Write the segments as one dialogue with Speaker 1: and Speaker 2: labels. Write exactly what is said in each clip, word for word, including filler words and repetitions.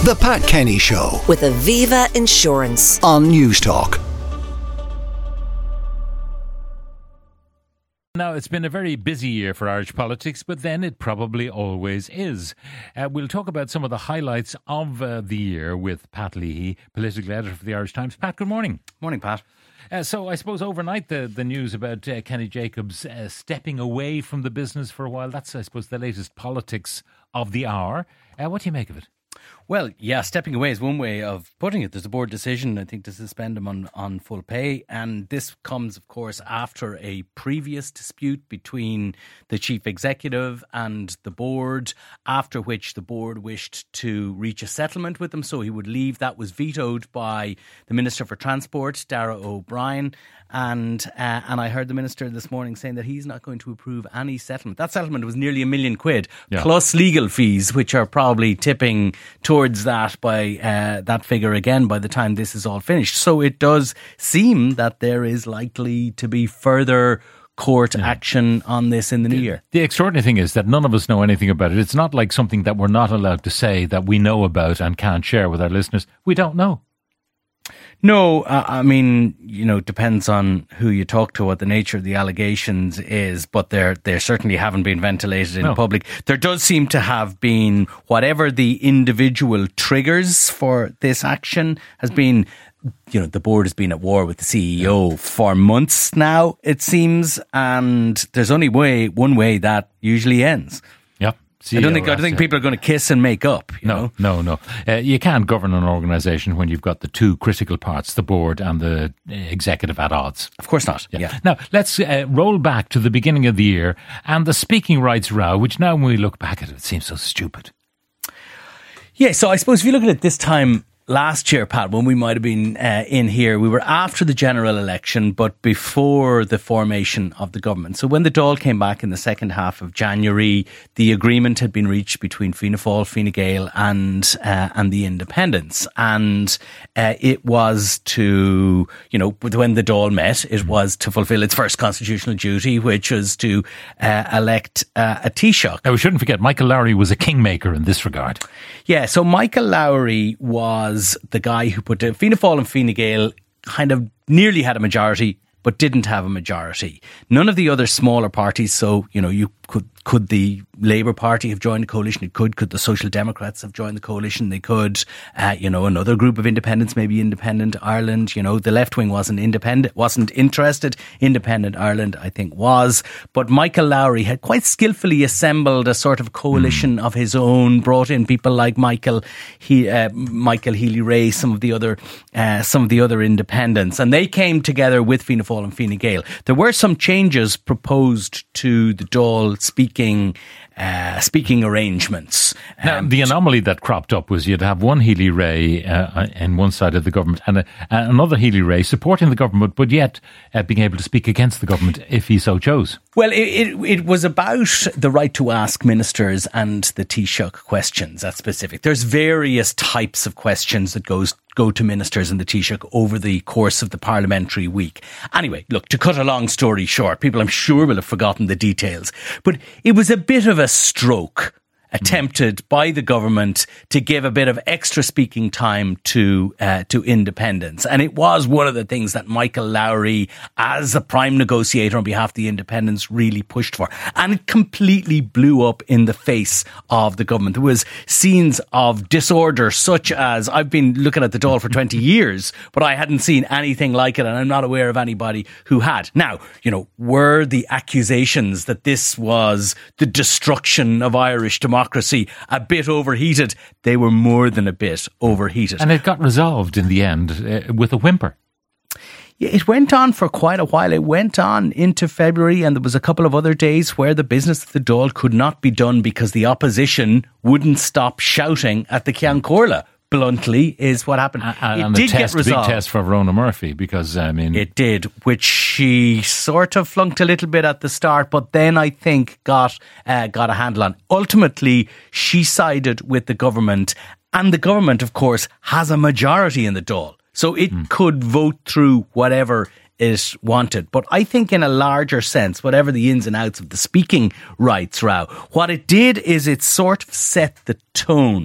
Speaker 1: The Pat Kenny Show
Speaker 2: with Aviva Insurance
Speaker 1: on Newstalk.
Speaker 3: Now, it's been a very busy year for Irish politics, but then it probably always is. Uh, we'll talk about some of the highlights of uh, the year with Pat Leahy, political editor for the Irish Times. Pat, good morning.
Speaker 4: Morning, Pat.
Speaker 3: Uh, so I suppose overnight the, the news about uh, Kenny Jacobs uh, stepping away from the business for a while, that's, I suppose, the latest politics of the hour. Uh, what do you make of it?
Speaker 4: Well, yeah, stepping away is one way of putting it. There's a board decision, I think, to suspend him on, on full pay. And this comes, of course, after a previous dispute between the chief executive and the board, after which the board wished to reach a settlement with him so he would leave. That was vetoed by the Minister for Transport, Darragh O'Brien. And uh, and I heard the Minister this morning saying that he's not going to approve any settlement. That settlement was nearly a million quid, yeah. plus legal fees, which are probably tipping towards that by uh, that figure again by the time this is all finished. So it does seem that there is likely to be further court yeah. action on this in the new
Speaker 3: the,
Speaker 4: year.
Speaker 3: The extraordinary thing is that none of us know anything about it. It's not like something that we're not allowed to say that we know about and can't share with our listeners. We don't know.
Speaker 4: No, uh, I mean, you know, it depends on who you talk to, what the nature of the allegations is, but they they certainly haven't been ventilated in
Speaker 3: no.
Speaker 4: public. There does seem to have been, whatever the individual triggers for this action has been, you know, the board has been at war with the C E O for months now, it seems, and there's only way one way that usually ends.
Speaker 3: Yep.
Speaker 4: I don't think I don't think people are going to kiss and make up. You
Speaker 3: no,
Speaker 4: know?
Speaker 3: no, no. Uh, you can't govern an organisation when you've got the two critical parts, the board and the executive, at odds.
Speaker 4: Of course not.
Speaker 3: Yeah.
Speaker 4: Yeah.
Speaker 3: Now, let's uh, roll back to the beginning of the year and the speaking rights row, which now when we look back at it, it seems so stupid.
Speaker 4: Yeah, so I suppose if you look at it this time last year, Pat, when we might have been uh, in here, we were after the general election, but before the formation of the government. So when the Dáil came back in the second half of January, the agreement had been reached between Fianna Fáil, Fine Gael and uh, and the Independents. And uh, it was to, you know, when the Dáil met, it was to fulfil its first constitutional duty, which was to uh, elect uh, a Taoiseach.
Speaker 3: Now, we shouldn't forget, Michael Lowry was a kingmaker in this regard.
Speaker 4: Yeah, so Michael Lowry was the guy who put uh, Fianna Fáil and Fine Gael kind of nearly had a majority, but didn't have a majority. None of the other smaller parties, so, you know, you could could the Labour Party have joined the coalition? It could. Could the Social Democrats have joined the coalition? They could. Uh, you know, another group of independents, maybe Independent Ireland. You know, the left wing wasn't independent, wasn't interested. Independent Ireland, I think, was. But Michael Lowry had quite skillfully assembled a sort of coalition mm. of his own. Brought in people like Michael, he, uh, Michael Healy-Rae, some of the other, uh, some of the other independents, and they came together with Fianna Fáil and Fine Gael. There were some changes proposed to the Dáil speaking uh, speaking arrangements.
Speaker 3: Now,
Speaker 4: Um,
Speaker 3: the anomaly that cropped up was you'd have one Healy-Rae uh, in one side of the government and a, another Healy-Rae supporting the government, but yet uh, being able to speak against the government if he so chose.
Speaker 4: Well, it, it, it was about the right to ask ministers and the Taoiseach questions. That's specific. There's various types of questions that goes go to ministers and the Taoiseach over the course of the parliamentary week. Anyway, look, to cut a long story short, people I'm sure will have forgotten the details, but it was a bit of a stroke attempted by the government to give a bit of extra speaking time to uh, to independents. And it was one of the things that Michael Lowry, as a prime negotiator on behalf of the independents, really pushed for. And it completely blew up in the face of the government. There was scenes of disorder such as, I've been looking at the Dáil for twenty years, but I hadn't seen anything like it, and I'm not aware of anybody who had. Now, you know, were the accusations that this was the destruction of Irish democracy democracy a bit overheated? They were more than a bit overheated.
Speaker 3: And it got resolved in the end uh, with a whimper.
Speaker 4: Yeah, it went on for quite a while. It went on into February, and there was a couple of other days where the business of the Dáil could not be done because the opposition wouldn't stop shouting at the Ceann Comhairle. Bluntly, is what happened.
Speaker 3: And,
Speaker 4: it
Speaker 3: and
Speaker 4: did
Speaker 3: the test,
Speaker 4: get resolved.
Speaker 3: big test for Rona Murphy, because I mean,
Speaker 4: it did, which she sort of flunked a little bit at the start, but then I think got uh, got a handle on. Ultimately, she sided with the government, and the government, of course, has a majority in the Dáil, so it mm. could vote through whatever it wanted. But I think in a larger sense, whatever the ins and outs of the speaking rights row, what it did is it sort of set the tone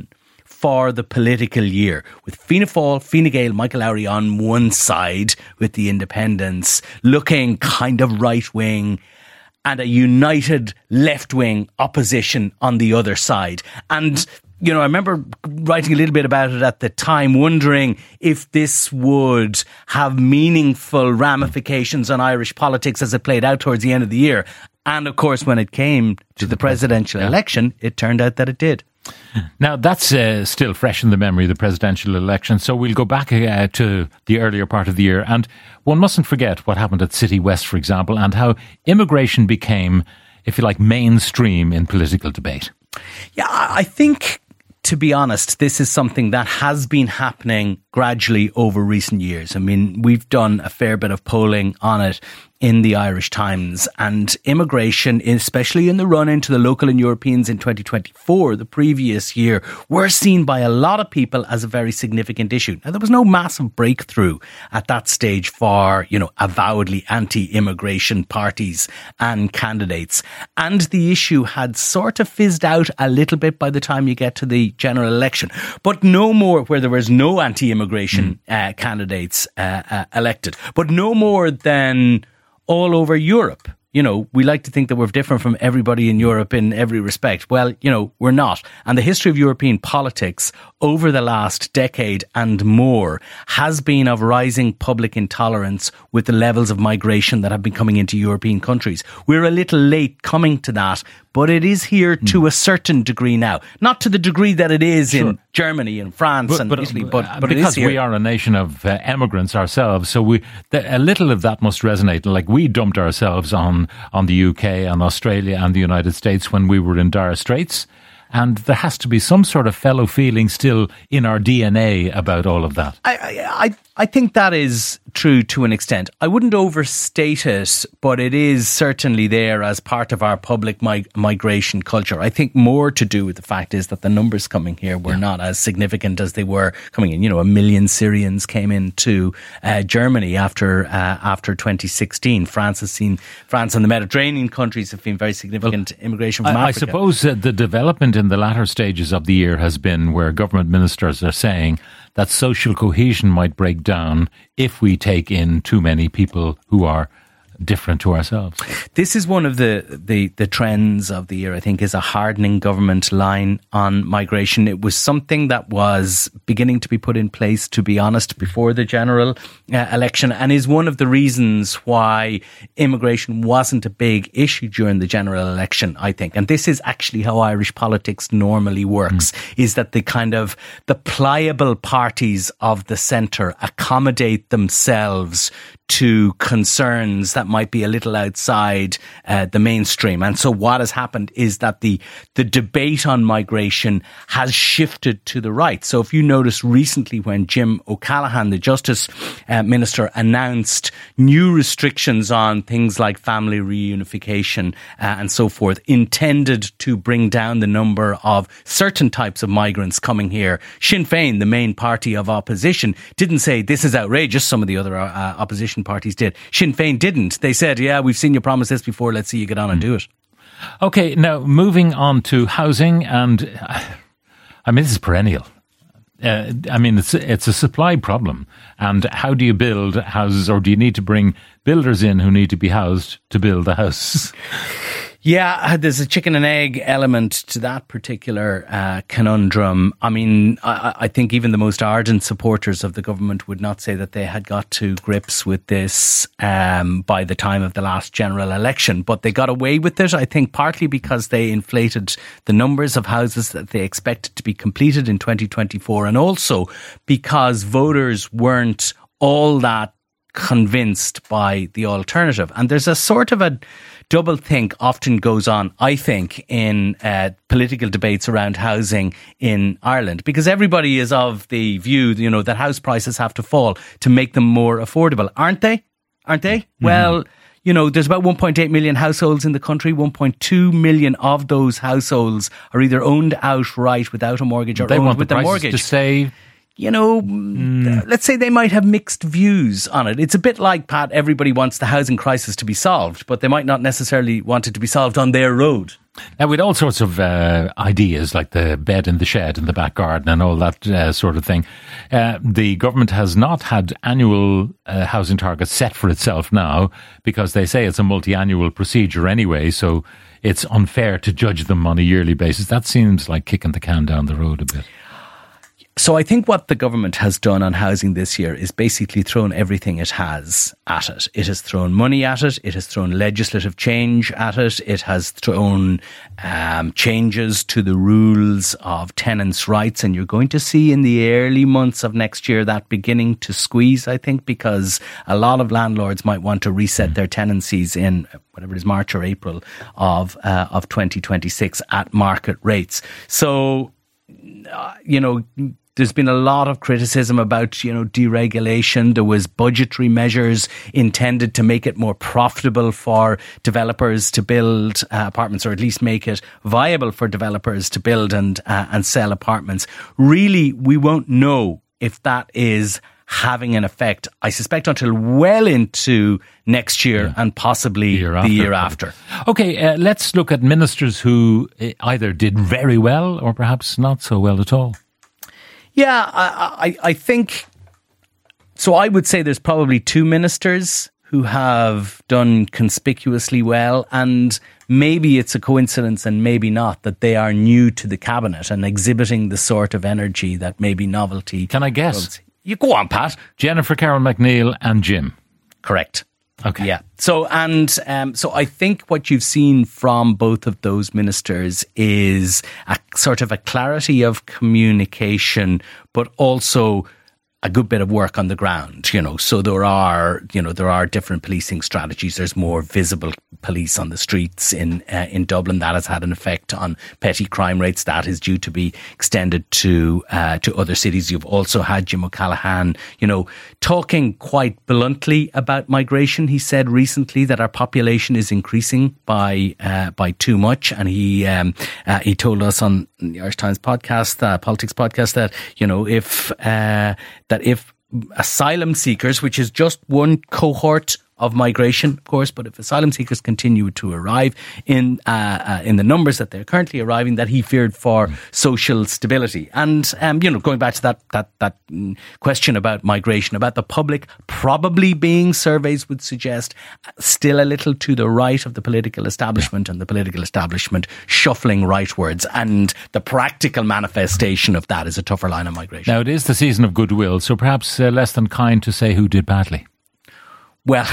Speaker 4: for the political year, with Fianna Fáil, Fine Gael, Michael Lowry on one side with the independents looking kind of right-wing, and a united left-wing opposition on the other side. And, you know, I remember writing a little bit about it at the time, wondering if this would have meaningful ramifications on Irish politics as it played out towards the end of the year. And, of course, when it came to the presidential yeah. election, it turned out that it did.
Speaker 3: Now, that's uh, still fresh in the memory, the presidential election. So we'll go back uh, to the earlier part of the year. And one mustn't forget what happened at City West, for example, and how immigration became, if you like, mainstream in political debate.
Speaker 4: Yeah, I think, to be honest, this is something that has been happening gradually over recent years. I mean, we've done a fair bit of polling on it in the Irish Times, and immigration, especially in the run into the local and Europeans in twenty twenty-four, the previous year, were seen by a lot of people as a very significant issue. Now, there was no massive breakthrough at that stage for, you know, avowedly anti-immigration parties and candidates. And the issue had sort of fizzed out a little bit by the time you get to the general election. But no more, where there was no anti-immigration mm. uh, candidates uh, uh, elected, but no more than all over Europe. You know, we like to think that we're different from everybody in Europe in every respect. Well, you know, we're not. And the history of European politics over the last decade and more has been of rising public intolerance with the levels of migration that have been coming into European countries. We're a little late coming to that, but it is here to mm. a certain degree now. Not to the degree that it is sure. in Germany and France but, and
Speaker 3: but,
Speaker 4: Italy, but, but
Speaker 3: because
Speaker 4: it is
Speaker 3: we are a nation of uh, emigrants ourselves, so we the, a little of that must resonate. Like, we dumped ourselves on, on the U K and Australia and the United States when we were in dire straits. And there has to be some sort of fellow feeling still in our D N A about all of that.
Speaker 4: I, I, I think that is true to an extent. I wouldn't overstate it, but it is certainly there as part of our public mig- migration culture. I think more to do with the fact is that the numbers coming here were yeah. not as significant as they were coming in. You know, a million Syrians came into uh, Germany after uh, after twenty sixteen. France has seen, France and the Mediterranean countries have been very significant well, immigration from
Speaker 3: I,
Speaker 4: Africa.
Speaker 3: I suppose uh, the development in the latter stages of the year has been where government ministers are saying that social cohesion might break down if we take in too many people who are different to ourselves.
Speaker 4: This is one of the, the, the trends of the year, I think, is a hardening government line on migration. It was something that was beginning to be put in place, to be honest, before the general uh, election, and is one of the reasons why immigration wasn't a big issue during the general election, I think. And this is actually how Irish politics normally works, mm. is that the kind of the pliable parties of the centre accommodate themselves to concerns that might be a little outside uh, the mainstream. And so what has happened is that the the debate on migration has shifted to the right. So if you notice recently when Jim O'Callaghan, the Justice uh, Minister, announced new restrictions on things like family reunification uh, and so forth, intended to bring down the number of certain types of migrants coming here, Sinn Féin, the main party of opposition, didn't say this is outrageous. Some of the other uh, opposition parties did. Sinn Féin didn't. They said, yeah, we've seen you promise this before. Let's see you get on and do it.
Speaker 3: Okay, now moving on to housing, and uh, I mean, this is perennial. Uh, I mean, it's it's a supply problem. And how do you build houses, or do you need to bring builders in who need to be housed to build a house?
Speaker 4: Yeah, there's a chicken and egg element to that particular uh, conundrum. I mean, I, I think even the most ardent supporters of the government would not say that they had got to grips with this um, by the time of the last general election, but they got away with it, I think, partly because they inflated the numbers of houses that they expected to be completed in twenty twenty-four, and also because voters weren't all that convinced by the alternative. And there's a sort of a double think often goes on, I think, in uh, political debates around housing in Ireland, because everybody is of the view, you know, that house prices have to fall to make them more affordable, aren't they? Aren't they? Mm-hmm. Well, you know, there's about one point eight million households in the country. one point two million of those households are either owned outright without a mortgage or
Speaker 3: they
Speaker 4: owned
Speaker 3: want
Speaker 4: with
Speaker 3: the
Speaker 4: a
Speaker 3: prices
Speaker 4: mortgage.
Speaker 3: To stay
Speaker 4: you know, mm. let's say they might have mixed views on it. It's a bit like, Pat, everybody wants the housing crisis to be solved, but they might not necessarily want it to be solved on their road.
Speaker 3: Now, with all sorts of uh, ideas like the bed in the shed in the back garden and all that uh, sort of thing, uh, the government has not had annual uh, housing targets set for itself now, because they say it's a multi-annual procedure anyway, so it's unfair to judge them on a yearly basis. That seems like kicking the can down the road a bit.
Speaker 4: So I think what the government has done on housing this year is basically thrown everything it has at it. It has thrown money at it. It has thrown legislative change at it. It has thrown um, changes to the rules of tenants' rights. And you're going to see in the early months of next year that beginning to squeeze, I think, because a lot of landlords might want to reset their tenancies in whatever it is, March or April of uh, of twenty twenty-six at market rates. So, uh, you know, there's been a lot of criticism about, you know, deregulation. There was budgetary measures intended to make it more profitable for developers to build uh, apartments, or at least make it viable for developers to build and uh, and sell apartments. Really, we won't know if that is having an effect, I suspect, until well into next year, yeah, and possibly the year after. The year after.
Speaker 3: Okay, uh, let's look at ministers who either did very well or perhaps not so well at all.
Speaker 4: Yeah, I, I, I think, so I would say there's probably two ministers who have done conspicuously well, and maybe it's a coincidence and maybe not that they are new to the cabinet and exhibiting the sort of energy that maybe novelty.
Speaker 3: Can I guess?
Speaker 4: You go on, Pat.
Speaker 3: Jennifer Carroll MacNeill and Jim.
Speaker 4: Correct.
Speaker 3: Okay.
Speaker 4: Yeah. So, and um, so I think what you've seen from both of those ministers is a sort of a clarity of communication, but also a good bit of work on the ground, you know. So there are, you know, there are different policing strategies. There's more visible police on the streets in uh, in Dublin. That has had an effect on petty crime rates. That is due to be extended to uh, to other cities. You've also had Jim O'Callaghan, you know, talking quite bluntly about migration. He said recently that our population is increasing by uh, by too much, and he um, uh, he told us on the Irish Times podcast, uh, politics podcast, that, you know, if uh, that if asylum seekers, which is just one cohort of migration, of course, but if asylum seekers continue to arrive in uh, uh, in the numbers that they're currently arriving, that he feared for social stability. And um, you know, going back to that that that question about migration, about the public probably being, surveys would suggest, still a little to the right of the political establishment, and the political establishment shuffling rightwards. And the practical manifestation of that is a tougher line on migration.
Speaker 3: Now, it is the season of goodwill, so perhaps uh, less than kind to say who did badly.
Speaker 4: Well,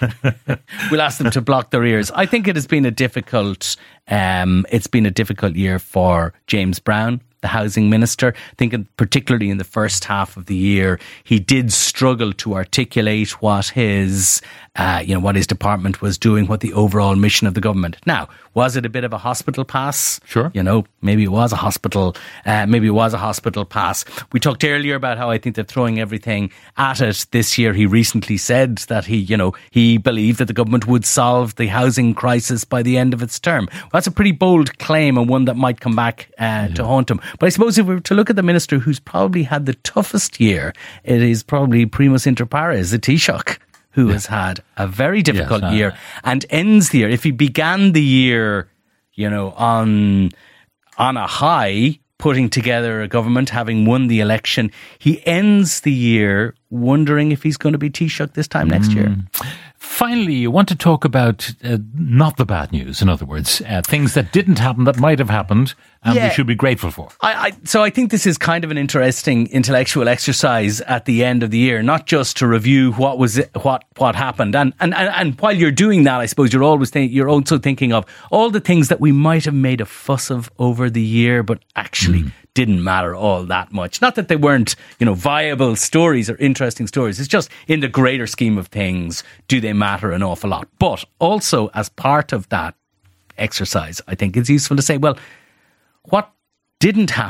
Speaker 4: we'll ask them to block their ears. I think it has been a difficult, um, it's been a difficult year for James Brown, the housing minister. I think particularly in the first half of the year, he did struggle to articulate what his, uh, you know, what his department was doing, what the overall mission of the government. Now, was it a bit of a hospital pass?
Speaker 3: Sure.
Speaker 4: You know, maybe it was a hospital, uh, maybe it was a hospital pass. We talked earlier about how I think they're throwing everything at it this year. He recently said that he, you know, he believed that the government would solve the housing crisis by the end of its term. Well, that's a pretty bold claim, and one that might come back uh, yeah. to haunt him. But I suppose if we were to look at the minister who's probably had the toughest year, it is probably primus inter pares, the Taoiseach, who yeah. has had a very difficult yes, uh, year and ends the year. If he began the year, you know, on on a high, putting together a government, having won the election, he ends the year wondering if he's going to be Taoiseach this time next
Speaker 3: mm.
Speaker 4: year.
Speaker 3: Finally, you want to talk about uh, not the bad news, in other words, uh, things that didn't happen that might have happened and
Speaker 4: yeah.
Speaker 3: we should be grateful for.
Speaker 4: I, I, so I think this is kind of an interesting intellectual exercise at the end of the year, not just to review what was what what happened, and and and, and while you're doing that, I suppose you're always think, you're also thinking of all the things that we might have made a fuss of over the year, but actually mm. didn't matter all that much. Not that they weren't, you know, viable stories or interesting stories. It's just in the greater scheme of things, do they matter an awful lot? But also as part of that exercise, I think it's useful to say, well, what didn't happen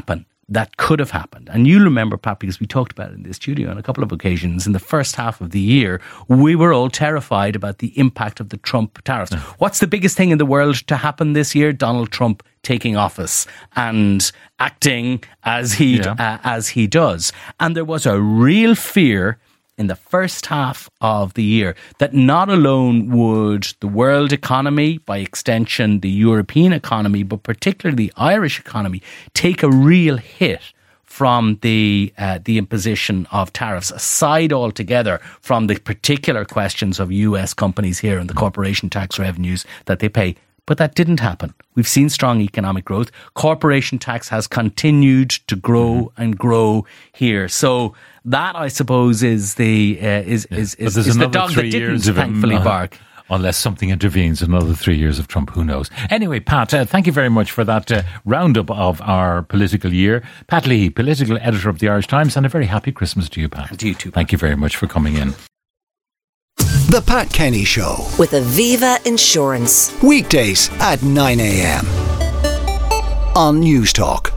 Speaker 4: that could have happened. And you'll remember, Pat, because we talked about it in the studio on a couple of occasions, in the first half of the year, we were all terrified about the impact of the Trump tariffs. Mm. What's the biggest thing in the world to happen this year? Donald Trump taking office and acting as he yeah. uh, as he does. And there was a real fear in the first half of the year that not alone would the world economy, by extension the European economy, but particularly the Irish economy, take a real hit from the uh, the imposition of tariffs, aside altogether from the particular questions of U S companies here and the corporation tax revenues that they pay. But that didn't happen. We've seen strong economic growth. Corporation tax has continued to grow mm-hmm. and grow here. So that, I suppose, is the uh, is
Speaker 3: yeah.
Speaker 4: is is, is the dog that didn't thankfully
Speaker 3: uh,
Speaker 4: bark.
Speaker 3: Unless something intervenes, another three years of Trump, who knows? Anyway, Pat, uh, thank you very much for that uh, roundup of our political year. Pat Leahy, political editor of the Irish Times, and a very happy Christmas to you, Pat.
Speaker 4: And to you too, Pat.
Speaker 3: Thank you very much for coming in.
Speaker 1: The Pat Kenny Show.
Speaker 2: With Aviva Insurance.
Speaker 1: Weekdays at nine a.m. on News Talk.